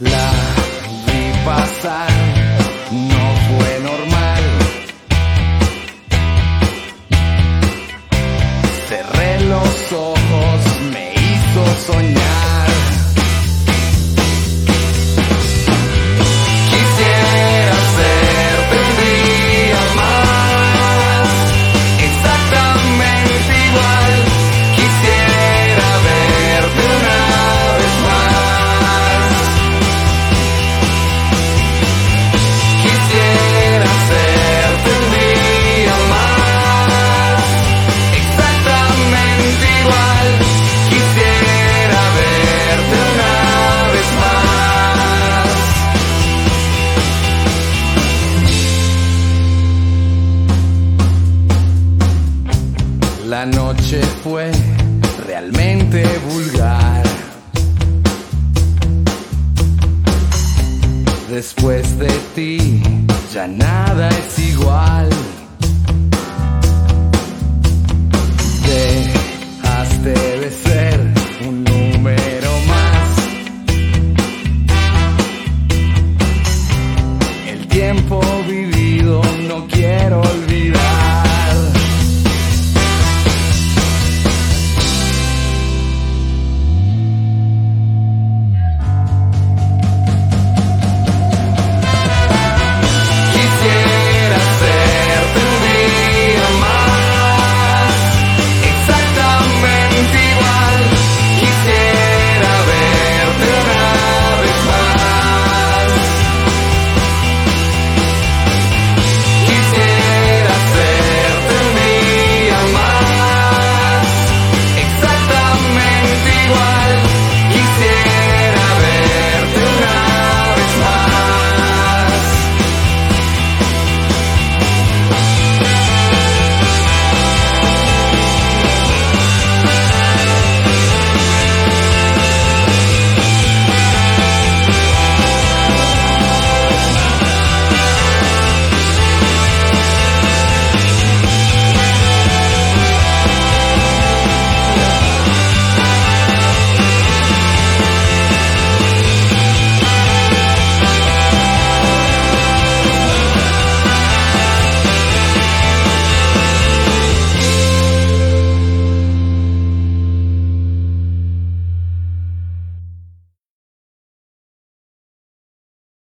La vi pasar, no fue normal. Cerré los ojos, me hizo soñar. Quisiera serte un día más, exactamente igual. Quisiera verte una vez más. Quisiera serte un día más, exactamente igual. Quisiera verte una vez más. La noche fue realmente vulgar. Después de ti ya nada es igual.